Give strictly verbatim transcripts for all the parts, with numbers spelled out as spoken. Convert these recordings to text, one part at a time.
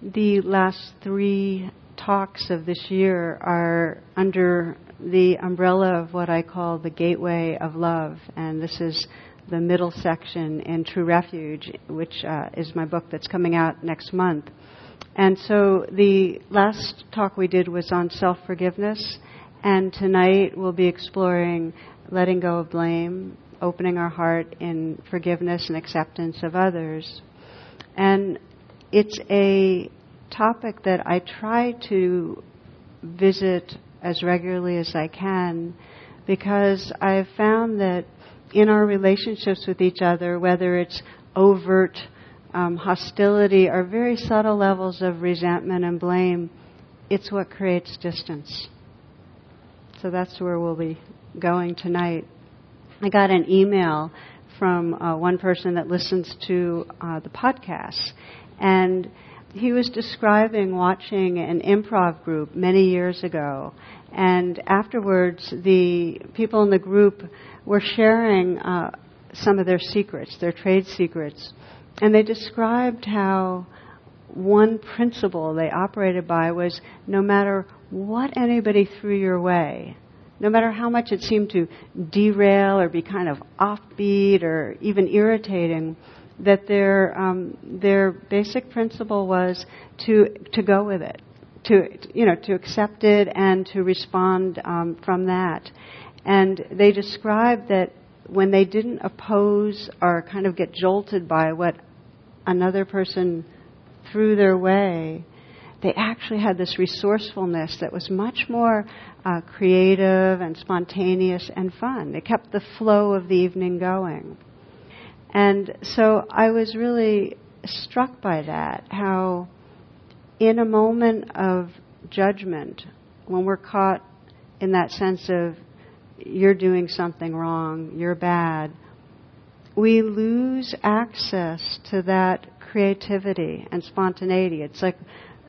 the last three talks of this year are under the umbrella of what I call the Gateway of Love, and this is the middle section in True Refuge, which uh, is my book that's coming out next month. And so the last talk we did was on self-forgiveness, and tonight we'll be exploring letting go of blame, opening our heart in forgiveness and acceptance of others. And it's a topic that I try to visit as regularly as I can, because I've found that in our relationships with each other, whether it's overt um, hostility or very subtle levels of resentment and blame, it's what creates distance. So that's where we'll be going tonight. I got an email from uh, one person that listens to uh, the podcast, and he was describing watching an improv group many years ago, and afterwards the people in the group were sharing uh, some of their secrets, their trade secrets, and they described how one principle they operated by was no matter what anybody threw your way, no matter how much it seemed to derail or be kind of offbeat or even irritating, that their um, their basic principle was to to go with it, to you know to accept it and to respond um, from that. And they described that when they didn't oppose or kind of get jolted by what another person threw their way, they actually had this resourcefulness that was much more uh, creative and spontaneous and fun. It kept the flow of the evening going. And so I was really struck by that, how in a moment of judgment, when we're caught in that sense of you're doing something wrong, you're bad, we lose access to that creativity and spontaneity. It's like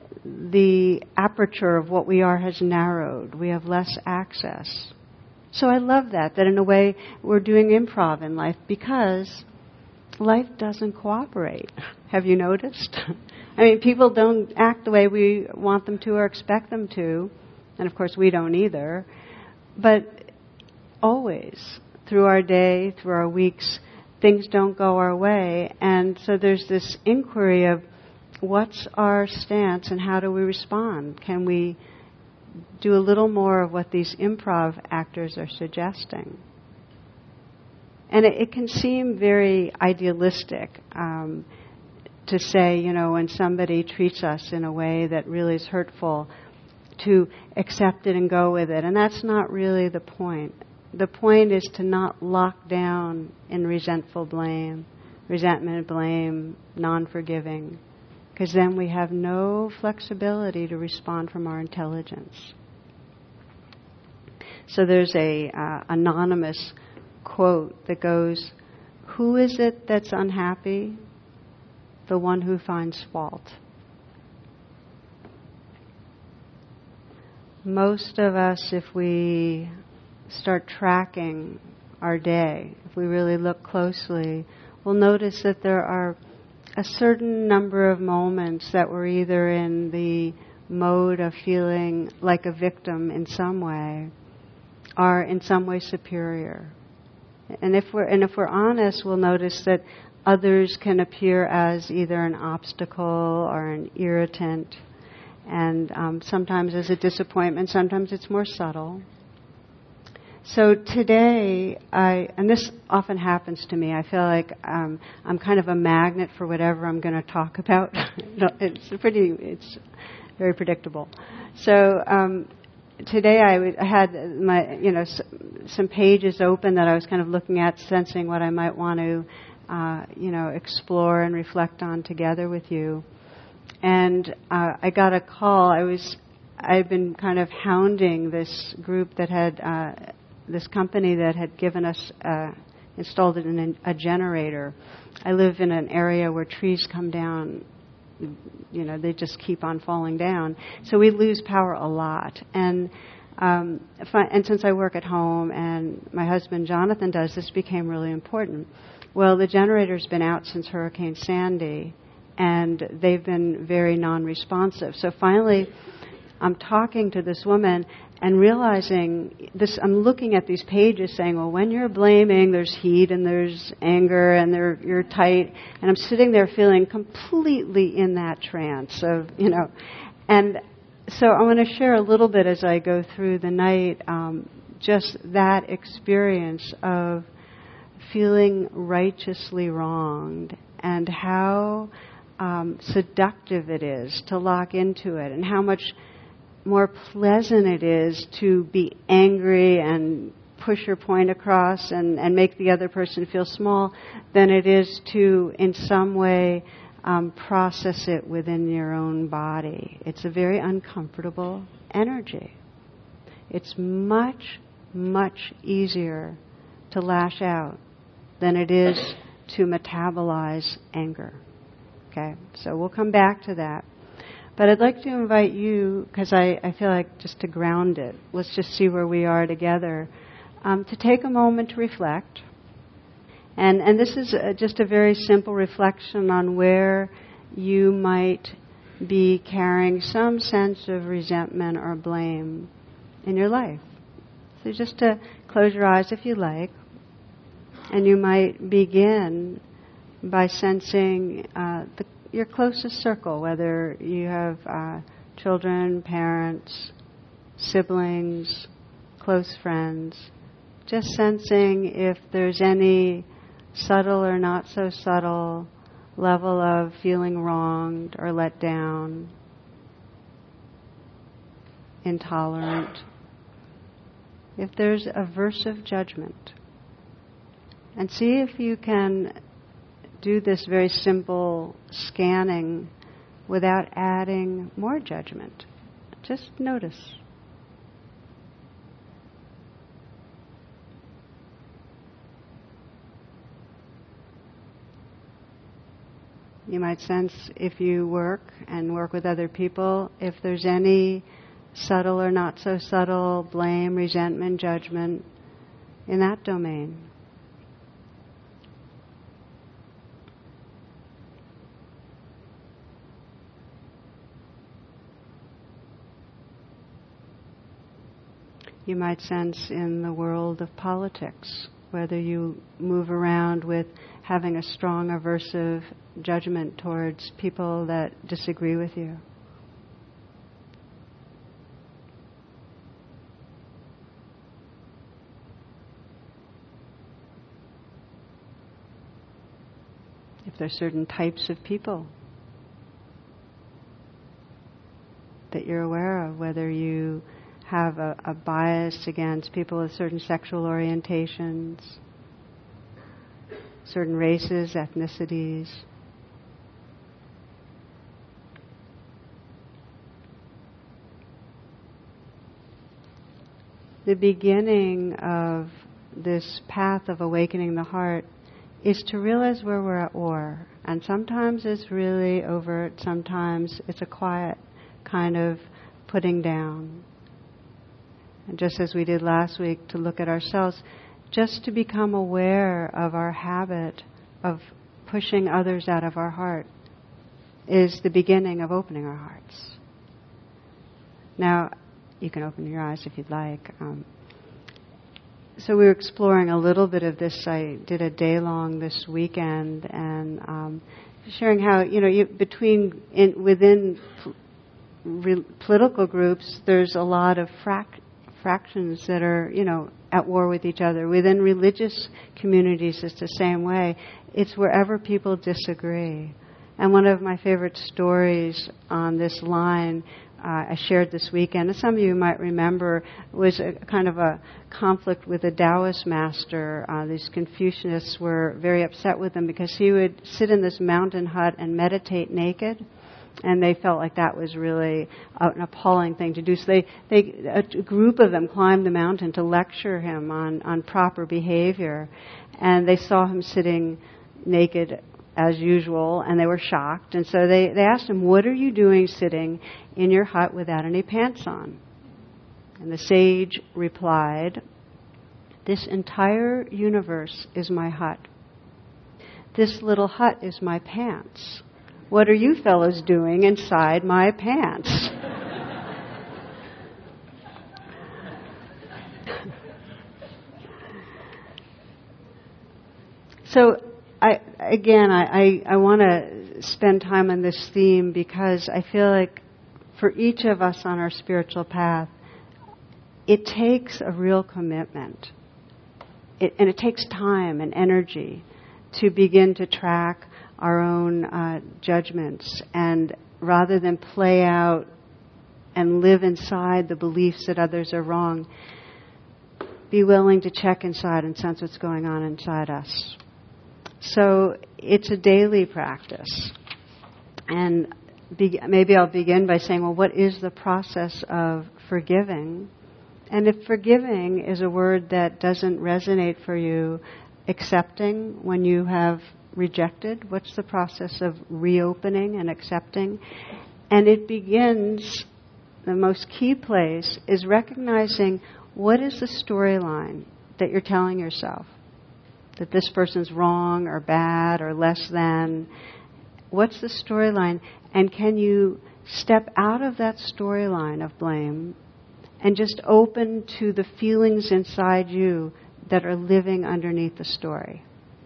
the aperture of what we are has narrowed. We have less access. So I love that, that in a way we're doing improv in life because life doesn't cooperate. Have you noticed? I mean, people don't act the way we want them to or expect them to, and of course we don't either. But always, through our day, through our weeks, things don't go our way, and so there's this inquiry of what's our stance and how do we respond? Can we do a little more of what these improv actors are suggesting? And it, it can seem very idealistic um, to say, you know, when somebody treats us in a way that really is hurtful, to accept it and go with it. And that's not really the point. The point is to not lock down in resentful blame, resentment, blame, non-forgiving, because then we have no flexibility to respond from our intelligence. So there's a uh, anonymous quote that goes, "Who is it that's unhappy? The one who finds fault." Most of us, if we start tracking our day, if we really look closely, we'll notice that there are a certain number of moments that we're either in the mode of feeling like a victim in some way, or in some way superior. And if we're and if we're honest, we'll notice that others can appear as either an obstacle or an irritant, and um, sometimes as a disappointment. Sometimes it's more subtle. So today, I and this often happens to me. I feel like um, I'm kind of a magnet for whatever I'm going to talk about. It's pretty. It's very predictable. So. Um, Today I, w- I had my, you know, s- some pages open that I was kind of looking at, sensing what I might want to, uh, you know, explore and reflect on together with you. And uh, I got a call. I was, I've been kind of hounding this group that had, uh, this company that had given us, uh, installed an, a generator. I live in an area where trees come down. You know, they just keep on falling down. So we lose power a lot. And um, if I, and since I work at home and my husband Jonathan does, this became really important. Well, the generator's been out since Hurricane Sandy, and they've been very non-responsive. So finally, I'm talking to this woman and realizing this, I'm looking at these pages saying, well, when you're blaming, there's heat and there's anger and there, you're tight. And I'm sitting there feeling completely in that trance of, you know. And so I want to share a little bit as I go through the night, um, just that experience of feeling righteously wronged and how um, seductive it is to lock into it, and how much more pleasant it is to be angry and push your point across and, and make the other person feel small than it is to, in some way, um, process it within your own body. It's a very uncomfortable energy. It's much, much easier to lash out than it is to metabolize anger. Okay, so we'll come back to that. But I'd like to invite you, because I, I feel like just to ground it, let's just see where we are together, um, to take a moment to reflect. And, and this is a, just a very simple reflection on where you might be carrying some sense of resentment or blame in your life. So just to close your eyes if you like, and you might begin by sensing uh, the your closest circle, whether you have uh, children, parents, siblings, close friends, just sensing if there's any subtle or not so subtle level of feeling wronged or let down, intolerant, if there's aversive judgment. And see if you can do this very simple scanning without adding more judgment. Just notice. You might sense if you work and work with other people, if there's any subtle or not so subtle blame, resentment, judgment in that domain. You might sense in the world of politics, whether you move around with having a strong aversive judgment towards people that disagree with you. If there's certain types of people that you're aware of, whether you have a, a bias against people with certain sexual orientations, certain races, ethnicities. The beginning of this path of awakening the heart is to realize where we're at war. And sometimes it's really overt, sometimes it's a quiet kind of putting down. And just as we did last week, to look at ourselves, just to become aware of our habit of pushing others out of our heart is the beginning of opening our hearts. Now, you can open your eyes if you'd like. Um, so we were exploring a little bit of this. I did a day long this weekend, and um, sharing how, you know, you, between in, within pl- re- political groups, there's a lot of frac- fractions that are, you know, at war with each other. Within religious communities, it's the same way. It's wherever people disagree. And one of my favorite stories on this line uh, I shared this weekend, and some of you might remember, was a kind of a conflict with a Taoist master. Uh, these Confucianists were very upset with him because he would sit in this mountain hut and meditate naked. And they felt like that was really an appalling thing to do. So they, they, a group of them climbed the mountain to lecture him on, on proper behavior. And they saw him sitting naked as usual, and they were shocked. And so they, they asked him, "What are you doing sitting in your hut without any pants on?" And the sage replied, "This entire universe is my hut. This little hut is my pants. what are you fellows doing inside my pants? So, I, again, I, I, I want to spend time on this theme because I feel like for each of us on our spiritual path, it takes a real commitment. It, and it takes time and energy to begin to track our own uh, judgments, and rather than play out and live inside the beliefs that others are wrong, be willing to check inside and sense what's going on inside us. So it's a daily practice. And be, maybe I'll begin by saying, well, what is the process of forgiving? And if forgiving is a word that doesn't resonate for you, accepting when you have rejected, what's the process of reopening and accepting? And it begins, the most key place is recognizing what is the storyline that you're telling yourself. That this person's wrong or bad or less than. What's the storyline? And can you step out of that storyline of blame and just open to the feelings inside you that are living underneath the story?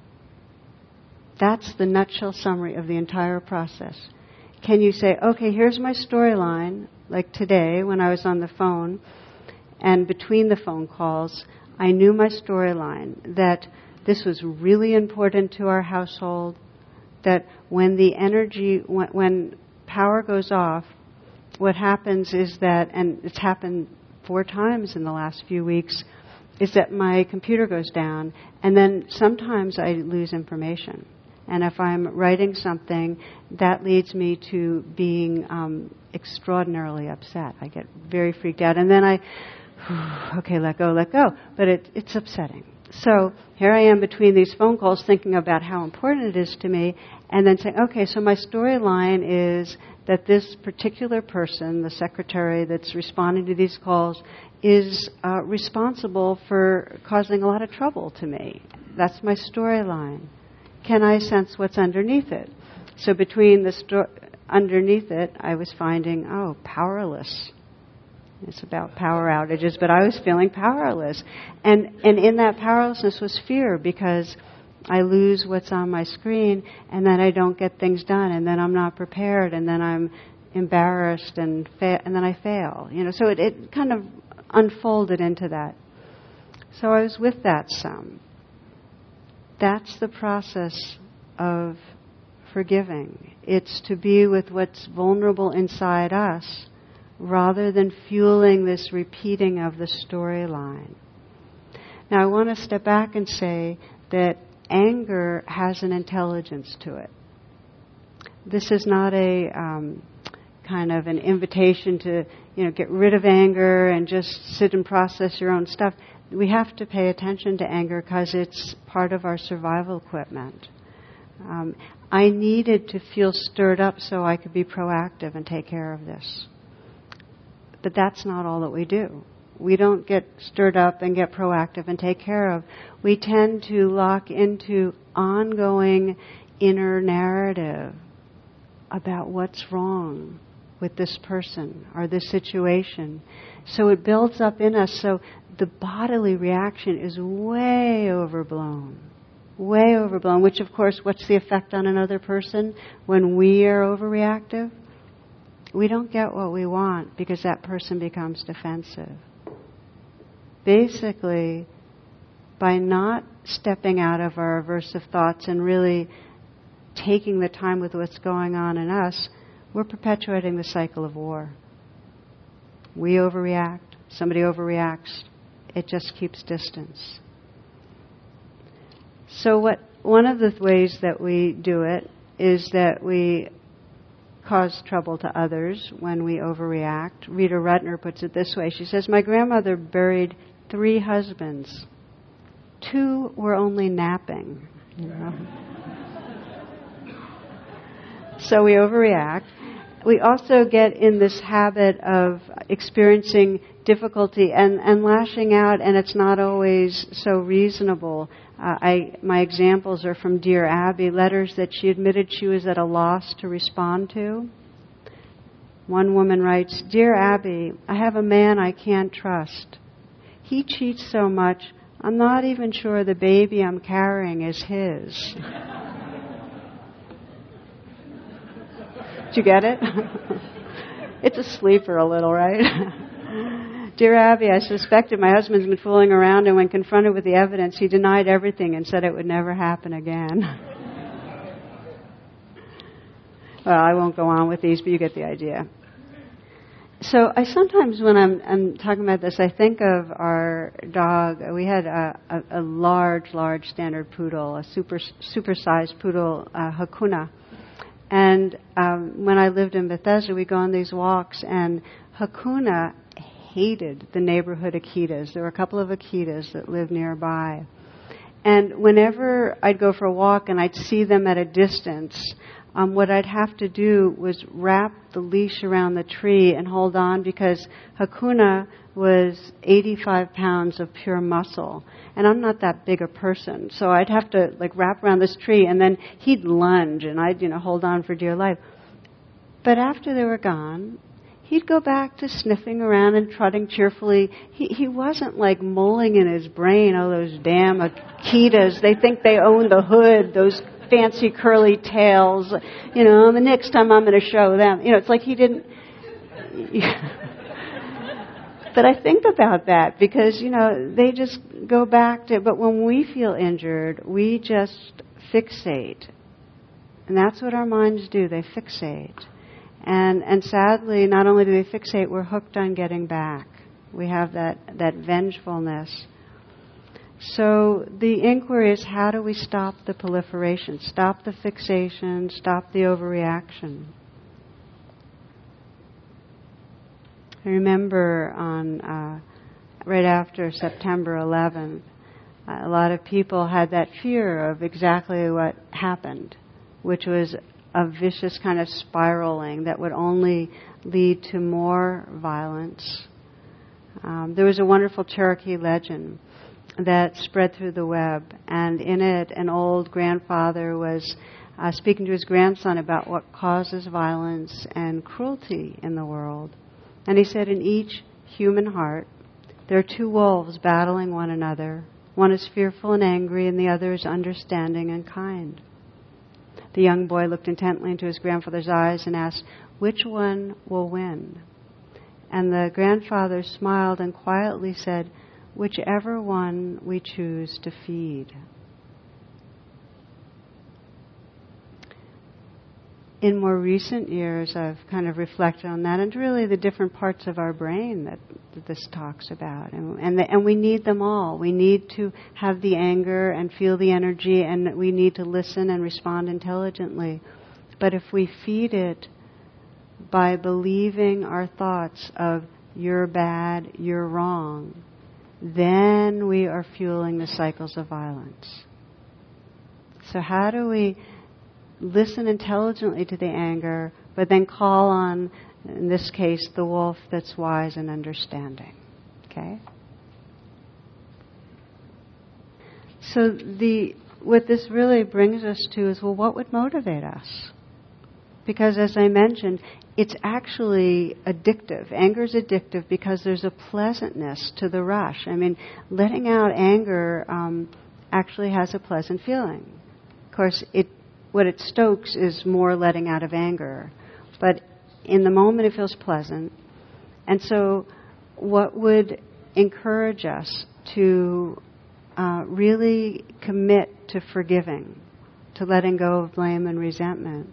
That's the nutshell summary of the entire process. Can you say, okay, here's my storyline, like today when I was on the phone, and between the phone calls, I knew my storyline, that this was really important to our household, that when the energy, when, when power goes off, what happens is that, and it's happened four times in the last few weeks, is that my computer goes down, and then sometimes I lose information. And if I'm writing something, that leads me to being um, extraordinarily upset. I get very freaked out. And then I, okay, let go, let go. But it, it's upsetting. So here I am between these phone calls thinking about how important it is to me, and then saying, okay, so my storyline is that this particular person, the secretary that's responding to these calls, is uh, responsible for causing a lot of trouble to me. That's my storyline. Can I sense what's underneath it? So between the sto- underneath it, I was finding, oh, powerless. It's about power outages, but I was feeling powerless. And and in that powerlessness was fear, because I lose what's on my screen, and then I don't get things done, and then I'm not prepared, and then I'm embarrassed, and fa- and then I fail. You know, so it, it kind of unfolded into that. So I was with that some. That's the process of forgiving. It's to be with what's vulnerable inside us, rather than fueling this repeating of the storyline. Now I want to step back and say that anger has an intelligence to it. This is not a um, kind of an invitation to, you know, get rid of anger and just sit and process your own stuff. We have to pay attention to anger because it's part of our survival equipment. Um, I needed to feel stirred up so I could be proactive and take care of this. But that's not all that we do. We don't get stirred up and get proactive and take care of. We tend to lock into ongoing inner narrative about what's wrong with this person or this situation. So it builds up in us. So the bodily reaction is way overblown. Way overblown. Which, of course, what's the effect on another person when we are overreactive? We don't get what we want because that person becomes defensive. Basically, by not stepping out of our aversive thoughts and really taking the time with what's going on in us, we're perpetuating the cycle of war. We overreact, somebody overreacts, it just keeps distance. So what one of the ways that we do it is that we cause trouble to others when we overreact. Rita Rudner puts it this way. She says, my grandmother buried three husbands. Two were only napping. You know? So we overreact. We also get in this habit of experiencing difficulty and, and lashing out, and it's not always so reasonable. Uh, I, my examples are from Dear Abby, letters that she admitted she was at a loss to respond to. One woman writes, Dear Abby, I have a man I can't trust. He cheats so much, I'm not even sure the baby I'm carrying is his. Did you get it? It's a sleeper a little, right? Dear Abby, I suspected my husband's been fooling around, and when confronted with the evidence, he denied everything and said it would never happen again. Well, I won't go on with these, but you get the idea. So I sometimes, when I'm, I'm talking about this, I think of our dog. We had a, a, a large, large standard poodle, a super, super-sized poodle, uh, Hakuna. And um, when I lived in Bethesda, we'd go on these walks, and Hakuna hated the neighborhood Akitas. There were a couple of Akitas that lived nearby. And whenever I'd go for a walk and I'd see them at a distance, um, what I'd have to do was wrap the leash around the tree and hold on, because Hakuna was eighty-five pounds of pure muscle. And I'm not that big a person. So I'd have to like wrap around this tree, and then he'd lunge and I'd, you know, hold on for dear life. But after they were gone, he'd go back to sniffing around and trotting cheerfully. He he wasn't like mulling in his brain, oh, those damn Akitas, they think they own the hood, those fancy curly tails, you know, and the next time I'm going to show them. You know, it's like he didn't... But I think about that because, you know, they just go back to... But when we feel injured, we just fixate. And that's what our minds do. They fixate. And and sadly, not only do they fixate, we're hooked on getting back. We have that, that vengefulness. So the inquiry is, how do we stop the proliferation, stop the fixation, stop the overreaction? I remember on uh, right after September eleventh, uh, a lot of people had that fear of exactly what happened, which was a vicious kind of spiraling that would only lead to more violence. Um, there was a wonderful Cherokee legend that spread through the web, and in it an old grandfather was uh, speaking to his grandson about what causes violence and cruelty in the world. And he said, in each human heart there are two wolves battling one another. One is fearful and angry, and the other is understanding and kind. The young boy looked intently into his grandfather's eyes and asked, which one will win? And the grandfather smiled and quietly said, whichever one we choose to feed. In more recent years, I've kind of reflected on that, and really the different parts of our brain that, that this talks about. And, and, the, and we need them all. We need to have the anger and feel the energy, and we need to listen and respond intelligently. But if we feed it by believing our thoughts of, you're bad, you're wrong, then we are fueling the cycles of violence. So how do we listen intelligently to the anger, but then call on, in this case, the wolf that's wise and understanding? Okay? So the what this really brings us to is, well, what would motivate us? Because as I mentioned, it's actually addictive. Anger is addictive because there's a pleasantness to the rush. I mean, letting out anger um, actually has a pleasant feeling. Of course, it what it stokes is more letting out of anger. But in the moment it feels pleasant. And so what would encourage us to uh, really commit to forgiving, to letting go of blame and resentment?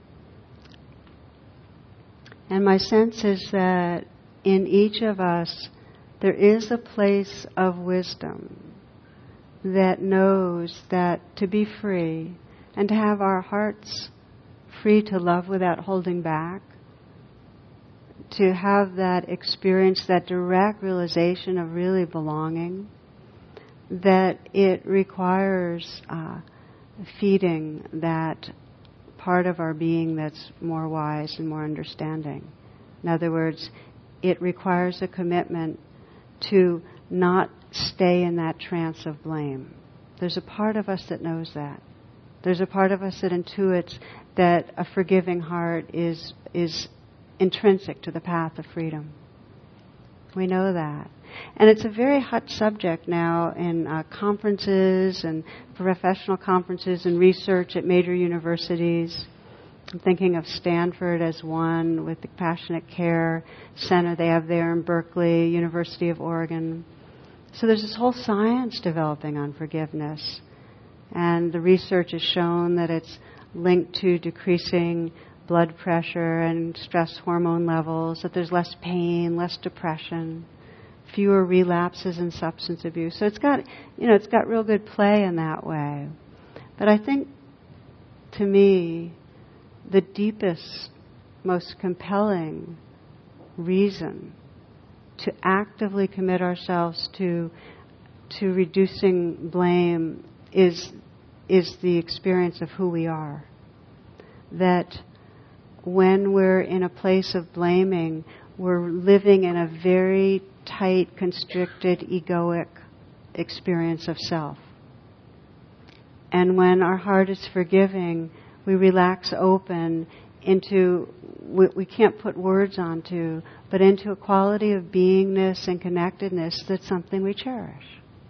And my sense is that in each of us there is a place of wisdom that knows that to be free and to have our hearts free to love without holding back, to have that experience, that direct realization of really belonging, that it requires uh, feeding that part of our being that's more wise and more understanding. In other words, it requires a commitment to not stay in that trance of blame. There's a part of us that knows that. There's a part of us that intuits that a forgiving heart is is intrinsic to the path of freedom. We know that. And it's a very hot subject now in uh, conferences and professional conferences and research at major universities. I'm thinking of Stanford as one with the Compassionate Care Center they have there in Berkeley, University of Oregon. So there's this whole science developing on forgiveness. And the research has shown that it's linked to decreasing blood pressure and stress hormone levels, that there's less pain, less depression, fewer relapses in substance abuse. So it's got, you know, it's got real good play in that way. But I think, to me, the deepest, most compelling reason to actively commit ourselves to to reducing blame is is the experience of who we are. That when we're in a place of blaming, we're living in a very tight, constricted, egoic experience of self. And when our heart is forgiving, we relax open into, we, we can't put words onto, but into a quality of beingness and connectedness that's something we cherish.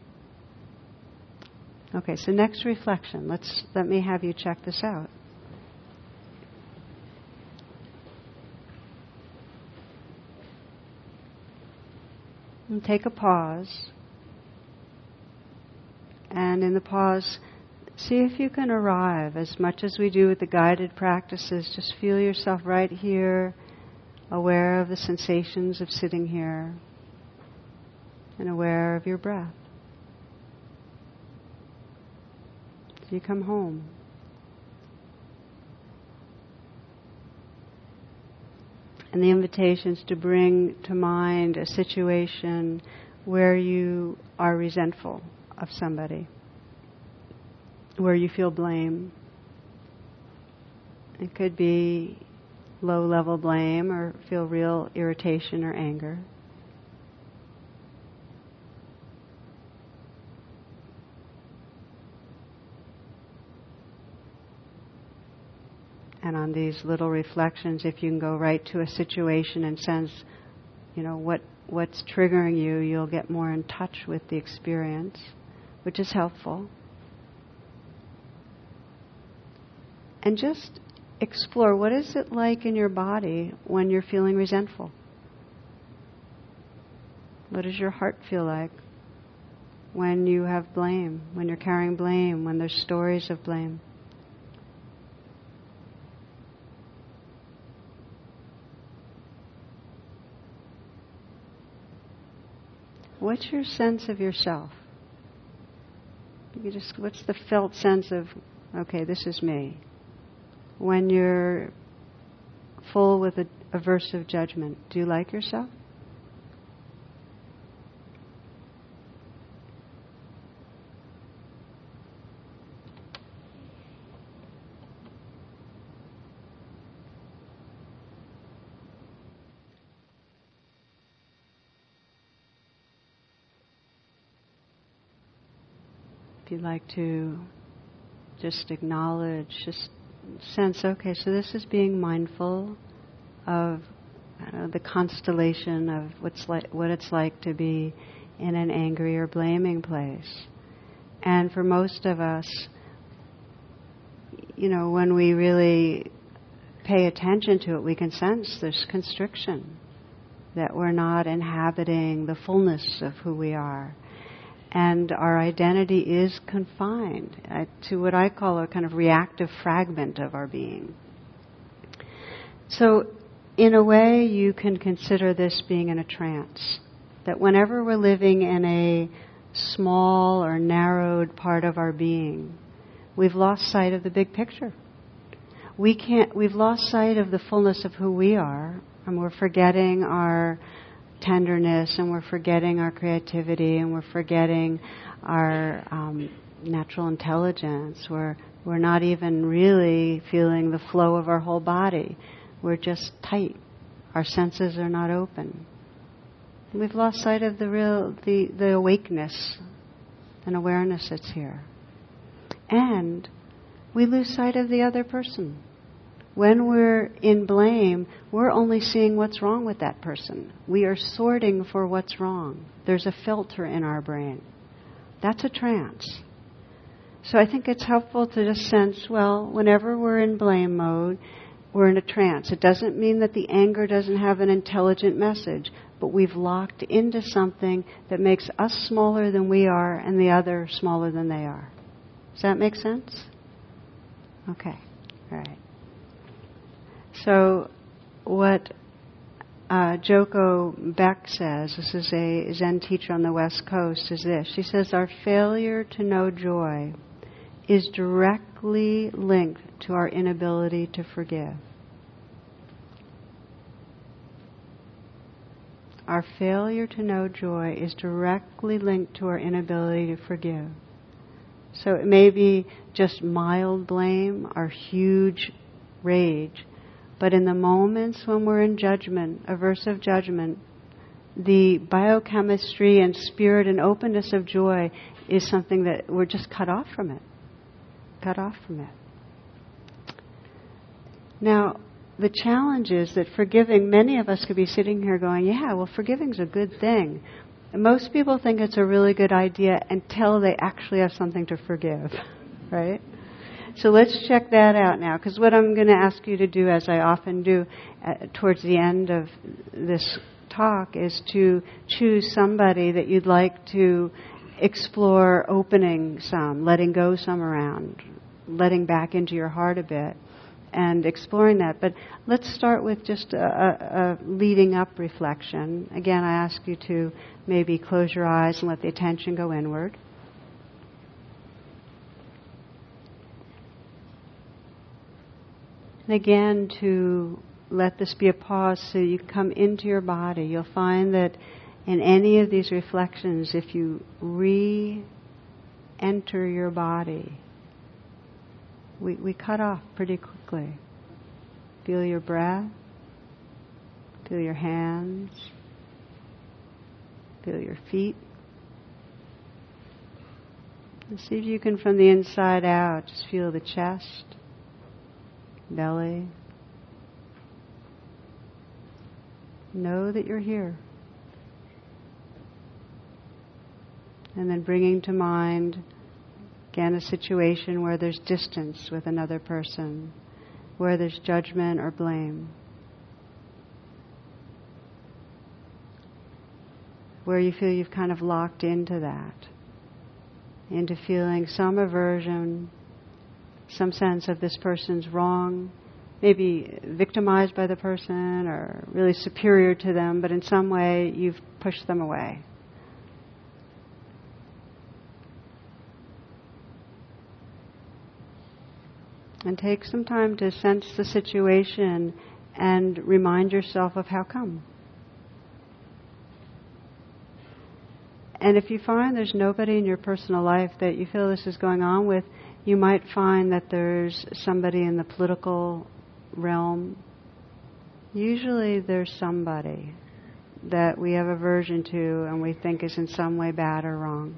Okay, so next reflection. Let's let me have you check this out. And take a pause. And in the pause, see if you can arrive, as much as we do with the guided practices, just feel yourself right here, aware of the sensations of sitting here, and aware of your breath. So you come home. And the invitation is to bring to mind a situation where you are resentful of somebody, where you feel blame. It could be low-level blame or feel real irritation or anger. And on these little reflections, if you can go right to a situation and sense, you know, what what's triggering you, you'll get more in touch with the experience, which is helpful. And just explore, what is it like in your body when you're feeling resentful? What does your heart feel like when you have blame, when you're carrying blame, when there's stories of blame? What's your sense of yourself? You can just, what's the felt sense of, okay, this is me? When you're full with a aversive judgment, do you like yourself? If you'd like to just acknowledge, just sense, okay, so this is being mindful of uh, the constellation of what's like, what it's like to be in an angry or blaming place. And for most of us, you know, when we really pay attention to it, we can sense this constriction, that we're not inhabiting the fullness of who we are. And our identity is confined uh, to what I call a kind of reactive fragment of our being. So, in a way, you can consider this being in a trance. That whenever we're living in a small or narrowed part of our being, we've lost sight of the big picture. We can't, we've lost sight of the fullness of who we are, and we're forgetting our tenderness, and we're forgetting our creativity, and we're forgetting our um, natural intelligence. We're we're not even really feeling the flow of our whole body. We're just tight. Our senses are not open. We've lost sight of the real the, the awakeness and awareness that's here. And we lose sight of the other person. When we're in blame, we're only seeing what's wrong with that person. We are sorting for what's wrong. There's a filter in our brain. That's a trance. So I think it's helpful to just sense, well, whenever we're in blame mode, we're in a trance. It doesn't mean that the anger doesn't have an intelligent message, but we've locked into something that makes us smaller than we are and the other smaller than they are. Does that make sense? Okay. All right. So what uh, Joko Beck says, this is a Zen teacher on the West Coast, is this. She says, our failure to know joy is directly linked to our inability to forgive. Our failure to know joy is directly linked to our inability to forgive. So it may be just mild blame or huge rage, but in the moments when we're in judgment, aversive judgment, the biochemistry and spirit and openness of joy is something that we're just cut off from it. Cut off from it. Now, the challenge is that forgiving, many of us could be sitting here going, yeah, well, forgiving's a good thing. And most people think it's a really good idea until they actually have something to forgive, right? So let's check that out now, because what I'm going to ask you to do, as I often do uh, towards the end of this talk, is to choose somebody that you'd like to explore opening some, letting go some around, letting back into your heart a bit, and exploring that. But let's start with just a, a, a leading up reflection. Again, I ask you to maybe close your eyes and let the attention go inward. And again, to let this be a pause so you come into your body. You'll find that in any of these reflections, if you re-enter your body, we, we cut off pretty quickly. Feel your breath. Feel your hands. Feel your feet. And see if you can, from the inside out, just feel the chest, belly. Know that you're here. And then bringing to mind, again, a situation where there's distance with another person, where there's judgment or blame, where you feel you've kind of locked into that, into feeling some aversion, some sense of this person's wrong, maybe victimized by the person or really superior to them, but in some way you've pushed them away. And take some time to sense the situation and remind yourself of how come. And if you find there's nobody in your personal life that you feel this is going on with, you might find that there's somebody in the political realm. Usually there's somebody that we have aversion to and we think is in some way bad or wrong.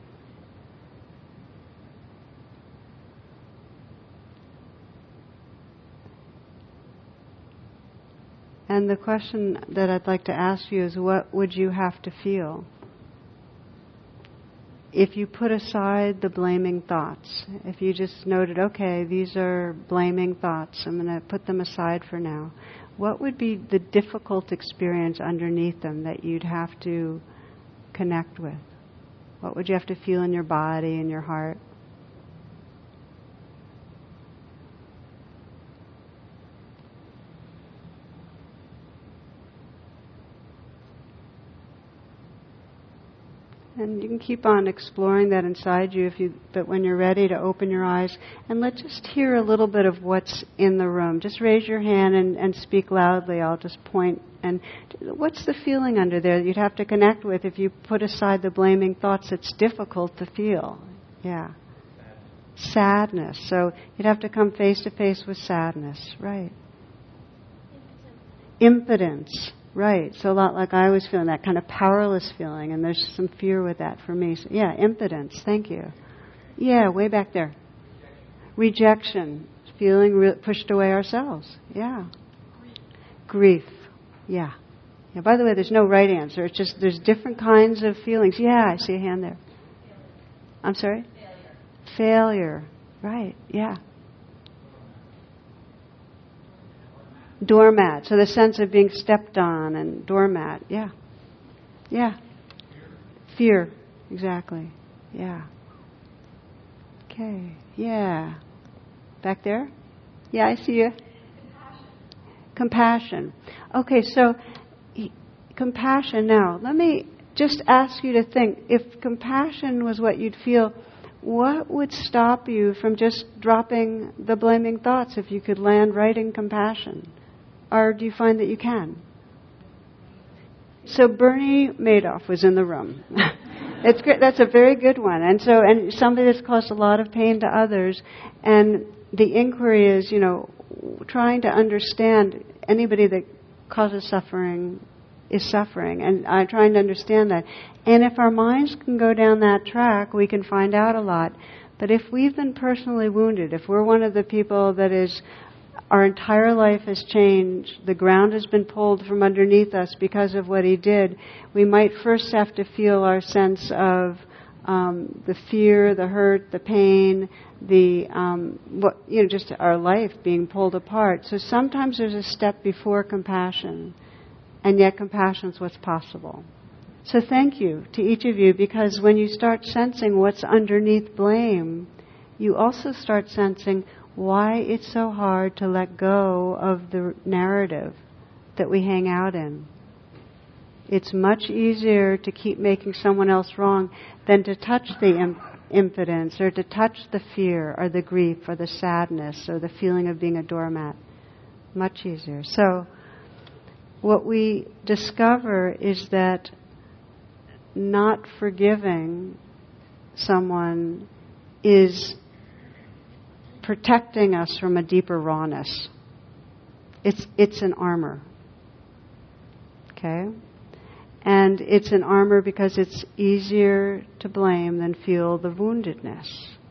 And the question that I'd like to ask you is, what would you have to feel if you put aside the blaming thoughts? If you just noted, okay, these are blaming thoughts, I'm going to put them aside for now. What would be the difficult experience underneath them that you'd have to connect with? What would you have to feel in your body and your heart? And you can keep on exploring that inside you, if you, but when you're ready to open your eyes, and let's just hear a little bit of what's in the room. Just raise your hand and, and speak loudly. I'll just point. And what's the feeling under there that you'd have to connect with if you put aside the blaming thoughts? It's difficult to feel. Yeah. Sadness. sadness. So you'd have to come face to face with sadness. Right. Impotence. Right, so a lot like I was feeling, that kind of powerless feeling, and there's some fear with that for me. So, yeah, impotence, thank you. Yeah, way back there. Rejection, feeling re- pushed away ourselves. Yeah. Grief. Yeah. Yeah. By the way, there's no right answer. It's just there's different kinds of feelings. Yeah, I see a hand there. I'm sorry? Failure. Failure. Right. Yeah. Doormat. So the sense of being stepped on and doormat. Yeah. Yeah. Fear. Exactly. Yeah. Okay. Yeah. Back there? Yeah, I see you. Compassion. Compassion. Okay, so e- compassion now. Let me just ask you to think, if compassion was what you'd feel, what would stop you from just dropping the blaming thoughts if you could land right in compassion? Or do you find that you can? So Bernie Madoff was in the room. It's great. That's a very good one. And so, and somebody that's caused a lot of pain to others. And the inquiry is, you know, trying to understand anybody that causes suffering is suffering. And I'm trying to understand that. And if our minds can go down that track, we can find out a lot. But if we've been personally wounded, if we're one of the people that is, our entire life has changed, the ground has been pulled from underneath us because of what he did, we might first have to feel our sense of um, the fear, the hurt, the pain, the um, what you know, just our life being pulled apart. So sometimes there's a step before compassion, and yet compassion is what's possible. So thank you to each of you, because when you start sensing what's underneath blame, you also start sensing why it's so hard to let go of the narrative that we hang out in. It's much easier to keep making someone else wrong than to touch the imp- impotence or to touch the fear or the grief or the sadness or the feeling of being a doormat. Much easier. So what we discover is that not forgiving someone is protecting us from a deeper rawness. It's it's an armor. Okay? And it's an armor because it's easier to blame than feel the woundedness.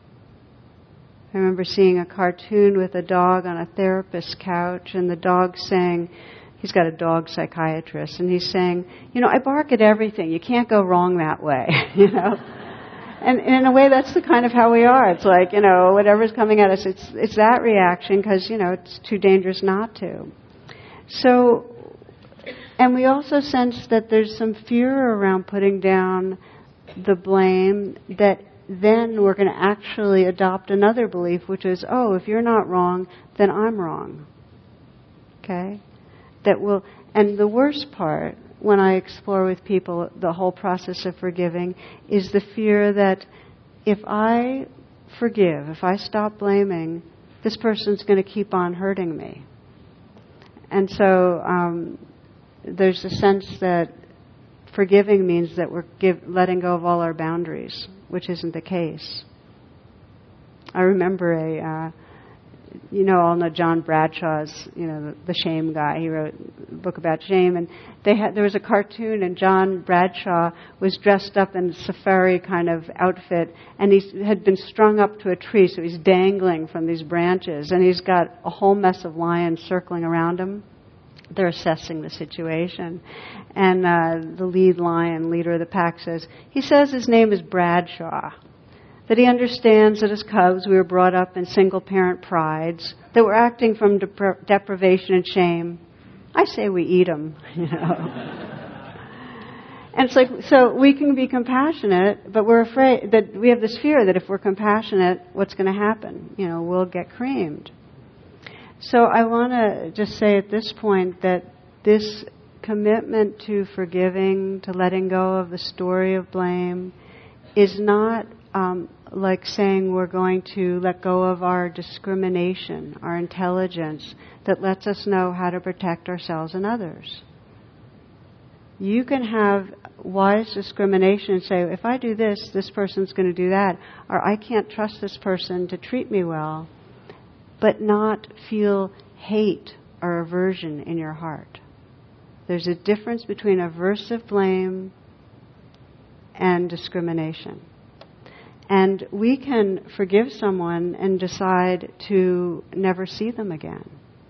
I remember seeing a cartoon with a dog on a therapist's couch, and the dog saying, he's got a dog psychiatrist, and he's saying, you know, I bark at everything. You can't go wrong that way, you know? And in a way, that's the kind of how we are. It's like, you know, whatever's coming at us, it's it's that reaction because, you know, it's too dangerous not to. So, and we also sense that there's some fear around putting down the blame, that then we're going to actually adopt another belief, which is, oh, if you're not wrong, then I'm wrong. Okay? That will, and the worst part, when I explore with people the whole process of forgiving, is the fear that if I forgive, if I stop blaming, this person's going to keep on hurting me. And so um, there's a sense that forgiving means that we're give, letting go of all our boundaries, which isn't the case. I remember a... Uh, You know, all know John Bradshaw's, you know, the, the shame guy. He wrote a book about shame, and they had there was a cartoon, and John Bradshaw was dressed up in a safari kind of outfit, and he had been strung up to a tree, so he's dangling from these branches, and he's got a whole mess of lions circling around him. They're assessing the situation, and uh, the lead lion, leader of the pack, says he says his name is Bradshaw. That he understands that as cubs we were brought up in single-parent prides, that we're acting from depra- deprivation and shame. I say we eat them, you know. And it's like, so we can be compassionate, but we're afraid that we have this fear that if we're compassionate, what's going to happen? You know, we'll get creamed. So I want to just say at this point that this commitment to forgiving, to letting go of the story of blame, is not Um, like saying we're going to let go of our discrimination, our intelligence that lets us know how to protect ourselves and others. You can have wise discrimination and say, if I do this, this person's going to do that, or I can't trust this person to treat me well, but not feel hate or aversion in your heart. There's a difference between aversive blame and discrimination. And we can forgive someone and decide to never see them again.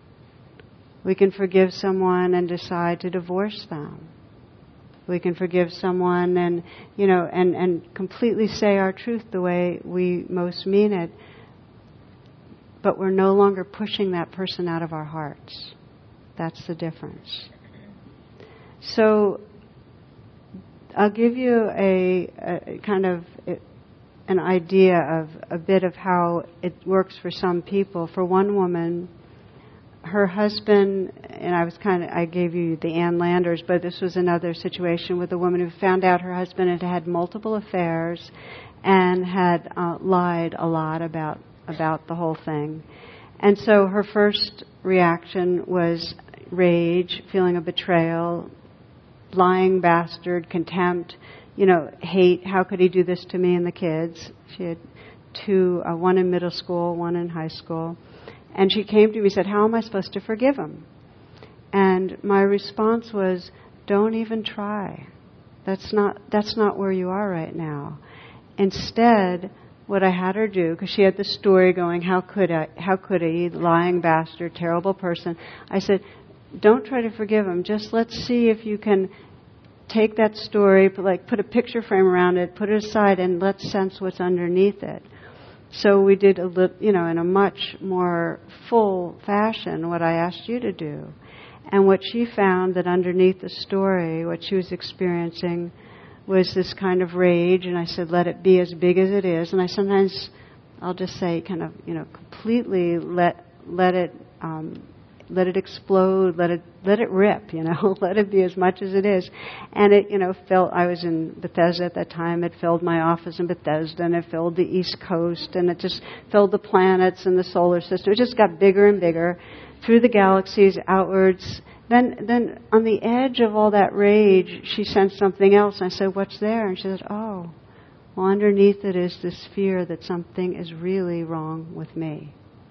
We can forgive someone and decide to divorce them. We can forgive someone and, you know, and, and completely say our truth the way we most mean it. But we're no longer pushing that person out of our hearts. That's the difference. So I'll give you a, a kind of an idea of a bit of how it works for some people. For one woman, her husband, and I was kind of, I gave you the Ann Landers, but this was another situation with a woman who found out her husband had had multiple affairs and had uh, lied a lot about about the whole thing. And so her first reaction was rage, feeling of betrayal, lying bastard, contempt, you know, hate. How could he do this to me and the kids? She had two, uh, one in middle school, one in high school. And she came to me and said, how am I supposed to forgive him? And my response was, don't even try. That's not, that's not where you are right now. Instead, what I had her do, because she had the story going, how could I, how could he, lying bastard, terrible person. I said, don't try to forgive him. Just let's see if you can take that story, put, like put a picture frame around it, put it aside, and let's sense what's underneath it. So we did a little, you know, in a much more full fashion what I asked you to do. And what she found that underneath the story, what she was experiencing was this kind of rage, and I said, let it be as big as it is. And I sometimes, I'll just say, kind of, you know, completely let let it um, let it explode, let it let it rip, you know, let it be as much as it is. And it, you know, filled. I was in Bethesda at that time. It filled my office in Bethesda, and it filled the East Coast, and it just filled the planets and the solar system. It just got bigger and bigger through the galaxies, outwards. Then, then on the edge of all that rage, she sensed something else. And I said, what's there? And she said, oh, well, underneath it is this fear that something is really wrong with me.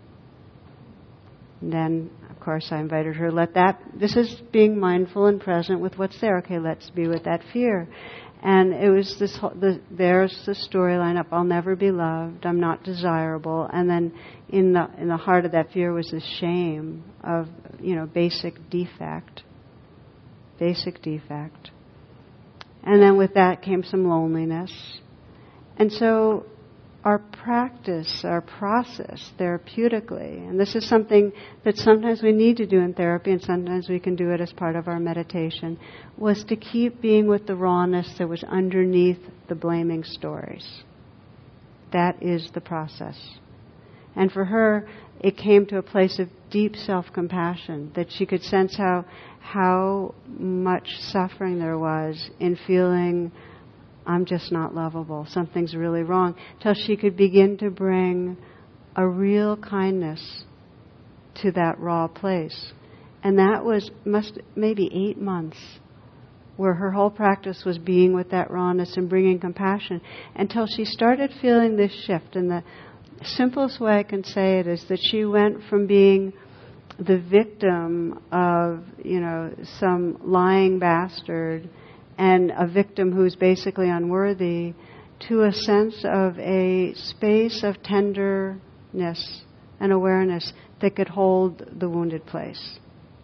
And then, of course, I invited her, let that, this is being mindful and present with what's there. Okay, let's be with that fear. And it was this, the, there's the storyline up, I'll never be loved, I'm not desirable. And then in the in the heart of that fear was this shame of, you know, basic defect. Basic defect. And then with that came some loneliness. And so our practice, our process therapeutically, and this is something that sometimes we need to do in therapy and sometimes we can do it as part of our meditation, was to keep being with the rawness that was underneath the blaming stories. That is the process. And for her, it came to a place of deep self-compassion, that she could sense how how much suffering there was in feeling I'm just not lovable, something's really wrong, till she could begin to bring a real kindness to that raw place. And that was must maybe eight months where her whole practice was being with that rawness and bringing compassion until she started feeling this shift. And the simplest way I can say it is that she went from being the victim of, you know, some lying bastard and a victim who's basically unworthy, to a sense of a space of tenderness and awareness that could hold the wounded place.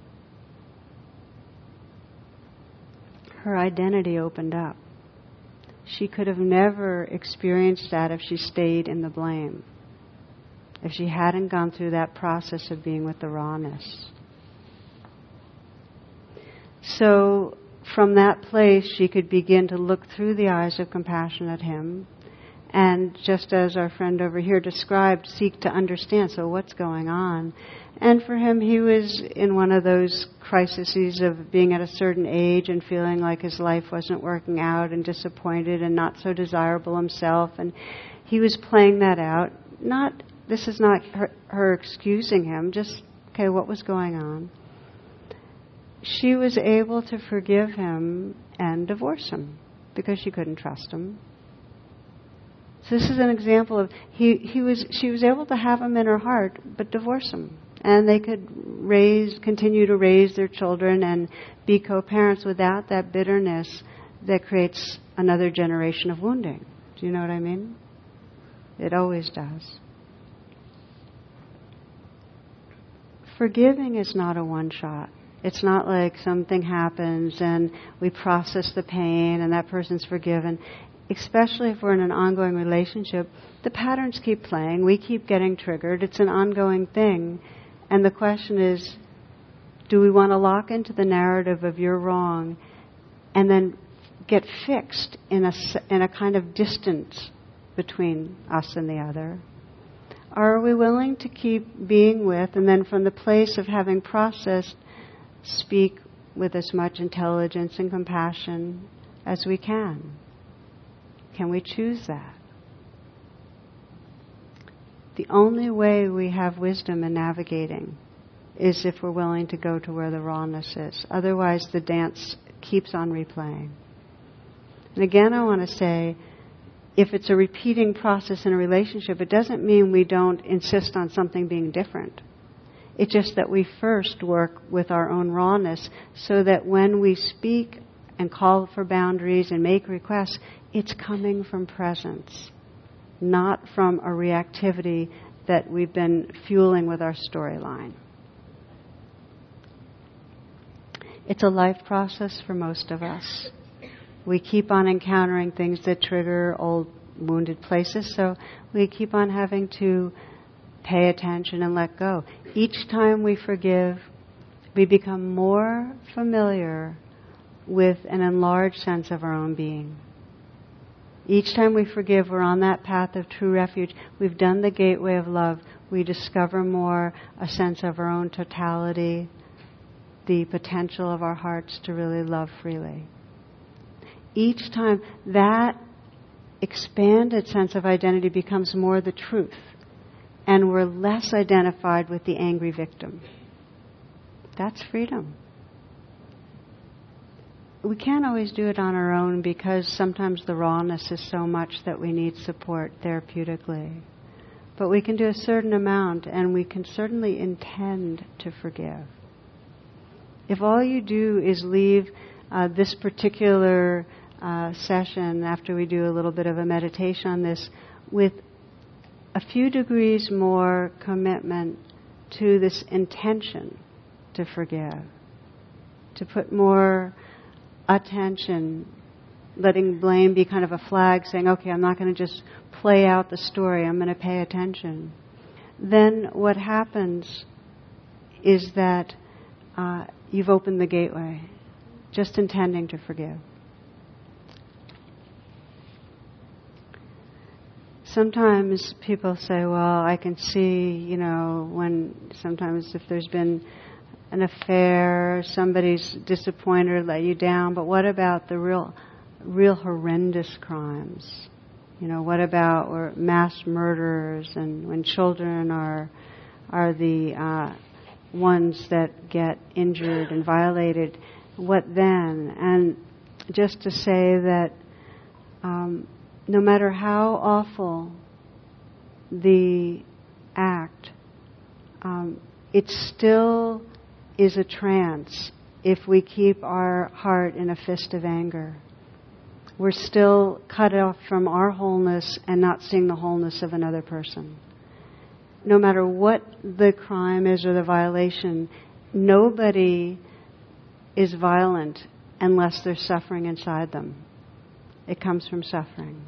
Her identity opened up. She could have never experienced that if she stayed in the blame, if she hadn't gone through that process of being with the rawness. So from that place, she could begin to look through the eyes of compassion at him, and just as our friend over here described, seek to understand, so what's going on? And for him, he was in one of those crises of being at a certain age and feeling like his life wasn't working out and disappointed and not so desirable himself, and he was playing that out. Not, this is not her, her excusing him, just, okay, what was going on? She was able to forgive him and divorce him because she couldn't trust him. So this is an example of he, he was she was able to have him in her heart but divorce him, and they could raise continue to raise their children and be co-parents without that bitterness that creates another generation of wounding. Do you know what I mean? It always does. Forgiving is not a one-shot. It's not like something happens and we process the pain and that person's forgiven. Especially if we're in an ongoing relationship, the patterns keep playing. We keep getting triggered. It's an ongoing thing. And the question is, do we want to lock into the narrative of you're wrong and then get fixed in a, in a kind of distance between us and the other? Or are we willing to keep being with, and then from the place of having processed, speak with as much intelligence and compassion as we can? Can we choose that? The only way we have wisdom in navigating is if we're willing to go to where the rawness is. Otherwise, the dance keeps on replaying. And again, I want to say, if it's a repeating process in a relationship, it doesn't mean we don't insist on something being different. It's just that we first work with our own rawness so that when we speak and call for boundaries and make requests, it's coming from presence, not from a reactivity that we've been fueling with our storyline. It's a life process for most of us. We keep on encountering things that trigger old wounded places, so we keep on having to pay attention and let go. Each time we forgive, we become more familiar with an enlarged sense of our own being. Each time we forgive, we're on that path of true refuge. We've done the gateway of love. We discover more a sense of our own totality, the potential of our hearts to really love freely. Each time that expanded sense of identity becomes more the truth, and we're less identified with the angry victim. That's freedom. We can't always do it on our own because sometimes the rawness is so much that we need support therapeutically. But we can do a certain amount, and we can certainly intend to forgive. If all you do is leave uh, this particular uh, session, after we do a little bit of a meditation on this, with a few degrees more commitment to this intention to forgive, to put more attention, letting blame be kind of a flag, saying, okay, I'm not going to just play out the story, I'm going to pay attention. Then what happens is that uh, you've opened the gateway, just intending to forgive. Sometimes people say, well, I can see, you know, when sometimes if there's been an affair, somebody's disappointed or let you down, but what about the real, real horrendous crimes? You know, what about or mass murderers and when children are are the uh, ones that get injured and violated? What then? And just to say that um, no matter how awful the act, um, it still is a trance if we keep our heart in a fist of anger. We're still cut off from our wholeness and not seeing the wholeness of another person. No matter what the crime is or the violation, nobody is violent unless there's suffering inside them. It comes from suffering.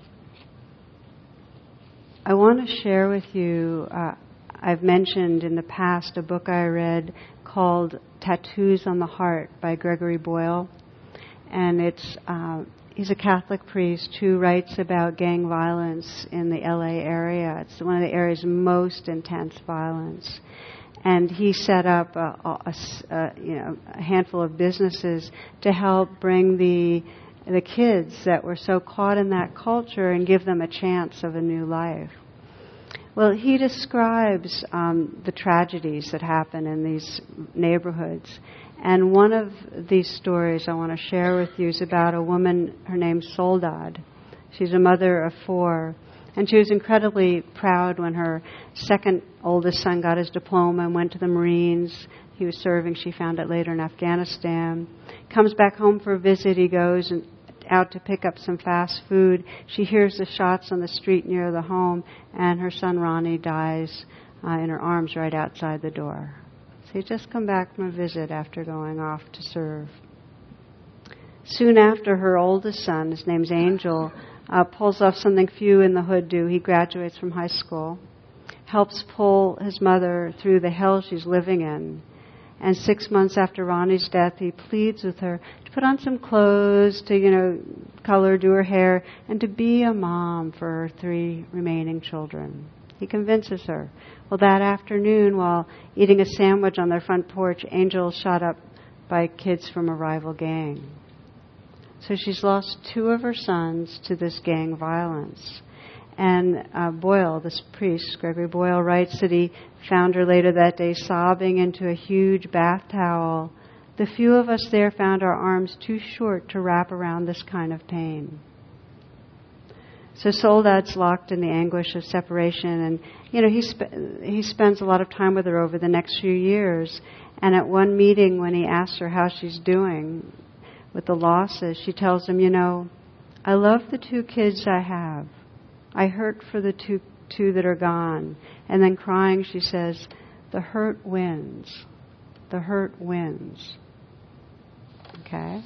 I want to share with you, uh, I've mentioned in the past a book I read called Tattoos on the Heart by Gregory Boyle. And it's uh, he's a Catholic priest who writes about gang violence in the L A area. It's one of the area's most intense violence. And he set up a, a, a, you know, a handful of businesses to help bring the the kids that were so caught in that culture and give them a chance of a new life. Well, he describes um, the tragedies that happen in these neighborhoods. And one of these stories I want to share with you is about a woman, her name's Soledad. She's a mother of four. And she was incredibly proud when her second oldest son got his diploma and went to the Marines. He was serving, she found out later, in Afghanistan. Comes back home for a visit, he goes and out to pick up some fast food. She hears the shots on the street near the home, and her son Ronnie dies uh, in her arms right outside the door. So he just come back from a visit after going off to serve. Soon after, her oldest son, his name's Angel, uh, pulls off something few in the hood do. He graduates from high school, helps pull his mother through the hell she's living in. And six months after Ronnie's death, he pleads with her to put on some clothes, to, you know, color, do her hair, and to be a mom for her three remaining children. He convinces her. Well, that afternoon, while eating a sandwich on their front porch, Angel is shot up by kids from a rival gang. So she's lost two of her sons to this gang violence. And uh, Boyle, this priest, Gregory Boyle, writes that he found her later that day sobbing into a huge bath towel. The few of us there found our arms too short to wrap around this kind of pain. So Soledad's locked in the anguish of separation, and you know he sp- he spends a lot of time with her over the next few years. And at one meeting, when he asks her how she's doing with the losses, she tells him, you know, I love the two kids I have. I hurt for the two two that are gone. And then crying, she says, the hurt wins. The hurt wins. Okay?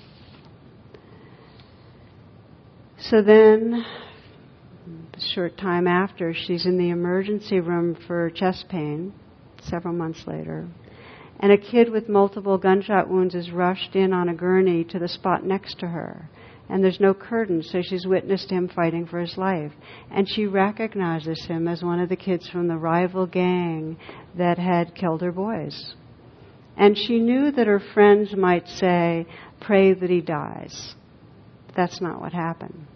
So then, a short time after, she's in the emergency room for chest pain, several months later. And a kid with multiple gunshot wounds is rushed in on a gurney to the spot next to her. And there's no curtain, so she's witnessed him fighting for his life. And she recognizes him as one of the kids from the rival gang that had killed her boys. And she knew that her friends might say, pray that he dies. That's not what happened.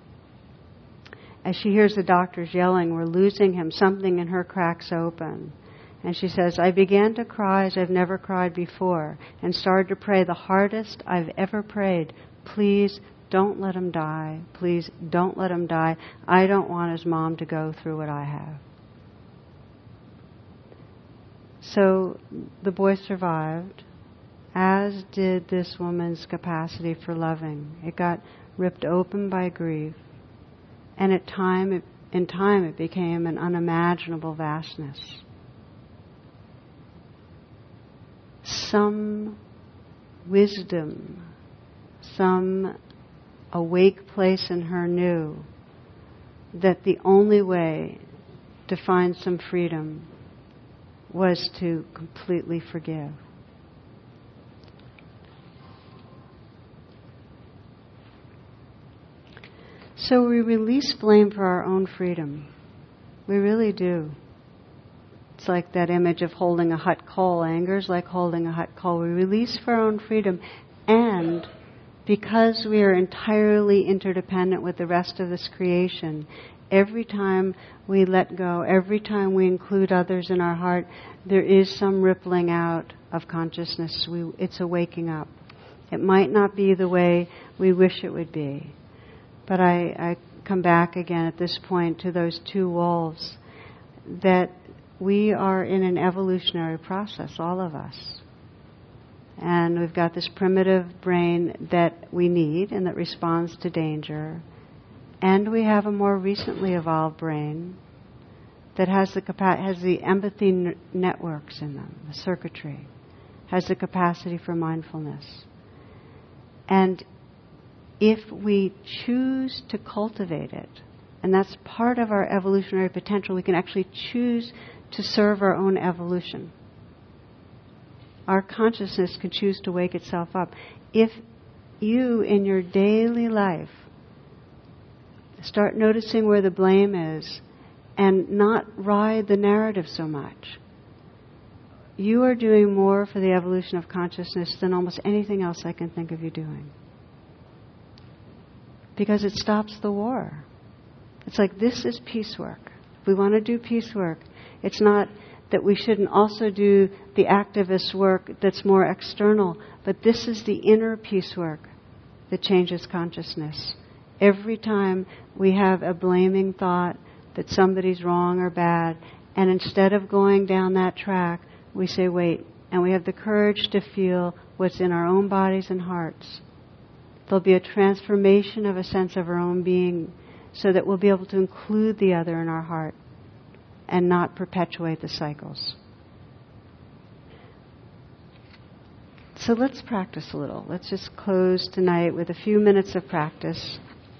As she hears the doctors yelling, we're losing him, something in her cracks open. And she says, I began to cry as I've never cried before and started to pray the hardest I've ever prayed. Please don't let him die. Please don't let him die. I don't want his mom to go through what I have. So the boy survived, as did this woman's capacity for loving. It got ripped open by grief. And at time, it, in time it became an unimaginable vastness. Some wisdom, some awake place in her knew that the only way to find some freedom was to completely forgive. So we release blame for our own freedom. We really do. It's like that image of holding a hot coal. Anger is like holding a hot coal. We release for our own freedom, and because we are entirely interdependent with the rest of this creation, every time we let go, every time we include others in our heart, there is some rippling out of consciousness. We, it's a waking up. It might not be the way we wish it would be. But I, I come back again at this point to those two wolves, that we are in an evolutionary process, all of us. And we've got this primitive brain that we need and that responds to danger. And we have a more recently evolved brain that has the capa- has the empathy n- networks in them, the circuitry, has the capacity for mindfulness. And if we choose to cultivate it, and that's part of our evolutionary potential, we can actually choose to serve our own evolution. Our consciousness can choose to wake itself up. If you, in your daily life, start noticing where the blame is and not ride the narrative so much, you are doing more for the evolution of consciousness than almost anything else I can think of you doing. Because it stops the war. It's like, this is peace work. If we want to do peace work, it's not that we shouldn't also do the activist work that's more external, but this is the inner peace work that changes consciousness. Every time we have a blaming thought that somebody's wrong or bad, and instead of going down that track, we say, wait, and we have the courage to feel what's in our own bodies and hearts. There'll be a transformation of a sense of our own being so that we'll be able to include the other in our heart and not perpetuate the cycles. So let's practice a little. Let's just close tonight with a few minutes of practice.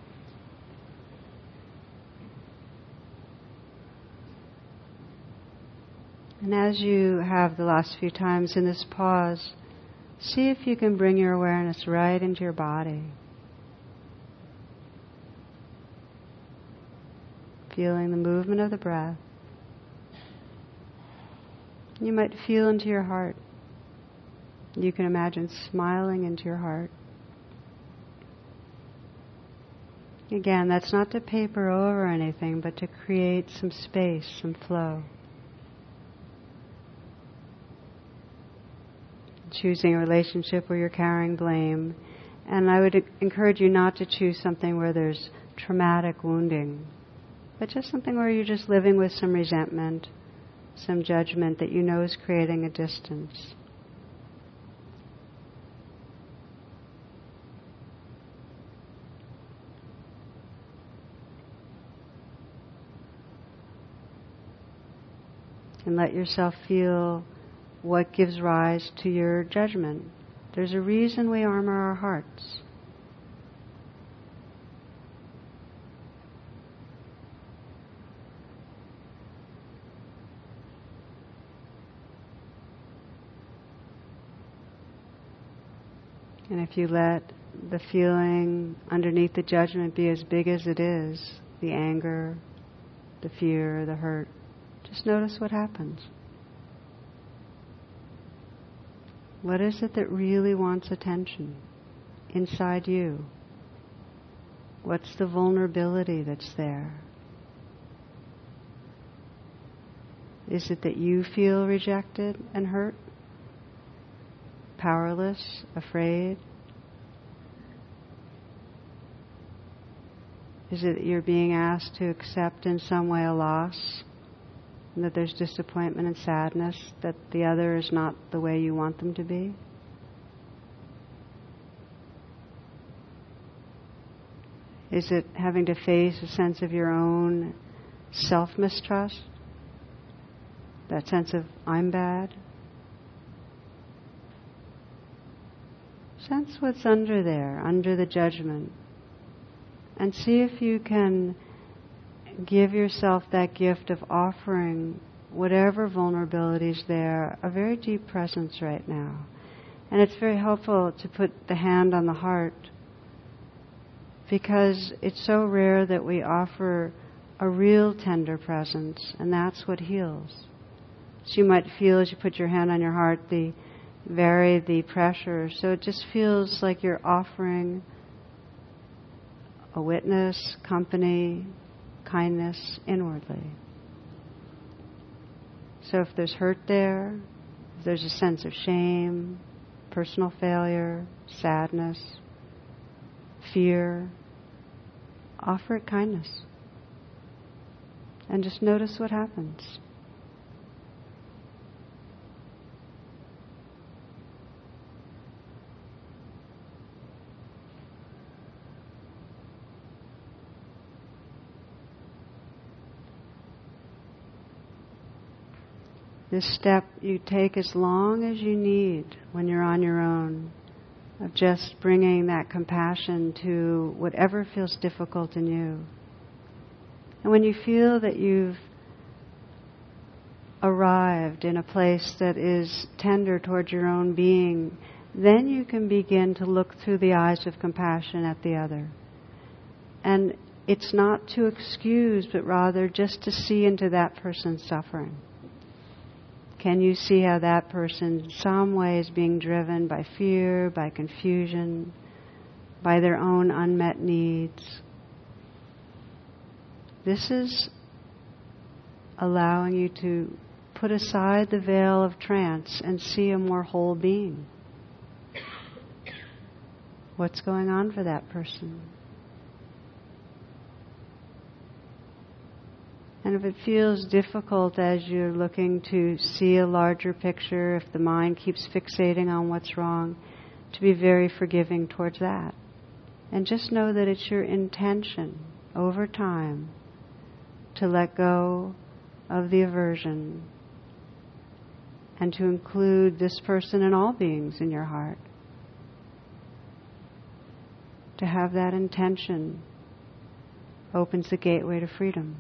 And as you have the last few times in this pause, see if you can bring your awareness right into your body. Feeling the movement of the breath. You might feel into your heart. You can imagine smiling into your heart. Again, that's not to paper over anything, but to create some space, some flow. Choosing a relationship where you're carrying blame. And I would encourage you not to choose something where there's traumatic wounding, but just something where you're just living with some resentment, some judgment that you know is creating a distance. And let yourself feel what gives rise to your judgment. There's a reason we armor our hearts. And if you let the feeling underneath the judgment be as big as it is, the anger, the fear, the hurt, just notice what happens. What is it that really wants attention inside you? What's the vulnerability that's there? Is it that you feel rejected and hurt? Powerless, afraid? Is it that you're being asked to accept in some way a loss? And that there's disappointment and sadness, that the other is not the way you want them to be? Is it having to face a sense of your own self-mistrust? That sense of, I'm bad? Sense what's under there, under the judgment. And see if you can give yourself that gift of offering whatever vulnerability is there, a very deep presence right now. And it's very helpful to put the hand on the heart, because it's so rare that we offer a real tender presence, and that's what heals. So you might feel as you put your hand on your heart the vary the pressure, so it just feels like you're offering a witness, company, kindness inwardly. So if there's hurt there, if there's a sense of shame, personal failure, sadness, fear, offer it kindness. And just notice what happens. This step you take as long as you need when you're on your own, of just bringing that compassion to whatever feels difficult in you. And when you feel that you've arrived in a place that is tender towards your own being, then you can begin to look through the eyes of compassion at the other. And it's not to excuse, but rather just to see into that person's suffering. Can you see how that person in some way is being driven by fear, by confusion, by their own unmet needs? This is allowing you to put aside the veil of trance and see a more whole being. What's going on for that person? And if it feels difficult as you're looking to see a larger picture, if the mind keeps fixating on what's wrong, to be very forgiving towards that. And just know that it's your intention over time to let go of the aversion and to include this person and all beings in your heart. To have that intention opens the gateway to freedom.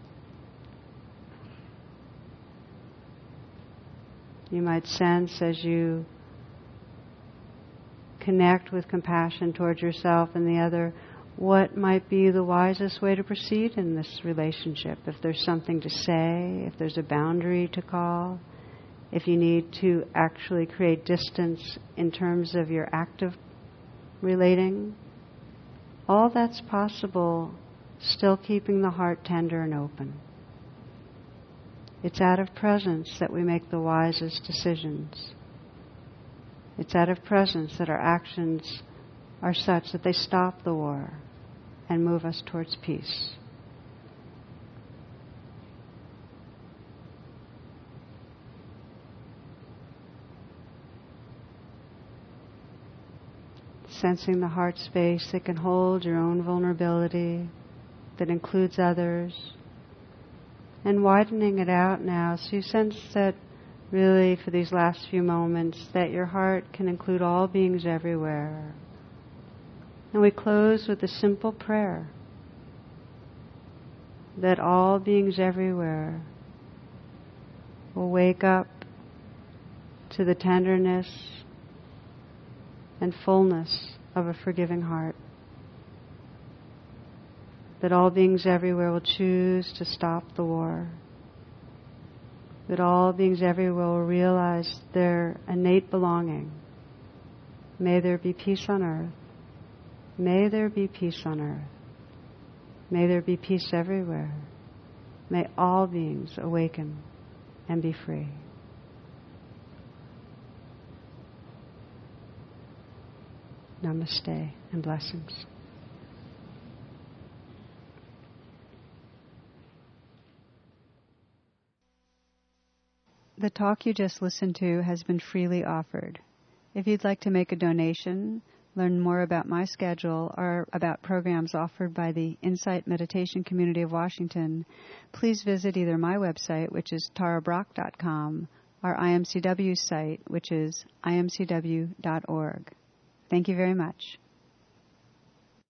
You might sense as you connect with compassion towards yourself and the other, what might be the wisest way to proceed in this relationship. If there's something to say, if there's a boundary to call, if you need to actually create distance in terms of your active relating, all that's possible, still keeping the heart tender and open. It's out of presence that we make the wisest decisions. It's out of presence that our actions are such that they stop the war and move us towards peace. Sensing the heart space that can hold your own vulnerability, that includes others, and widening it out now so you sense that really for these last few moments that your heart can include all beings everywhere. And we close with a simple prayer that all beings everywhere will wake up to the tenderness and fullness of a forgiving heart. That all beings everywhere will choose to stop the war. That all beings everywhere will realize their innate belonging. May there be peace on earth. May there be peace on earth. May there be peace everywhere. May all beings awaken and be free. Namaste and blessings. The talk you just listened to has been freely offered. If you'd like to make a donation, learn more about my schedule, or about programs offered by the Insight Meditation Community of Washington, please visit either my website, which is tara brach dot com, or I M C W's site, which is I M C W dot org. Thank you very much.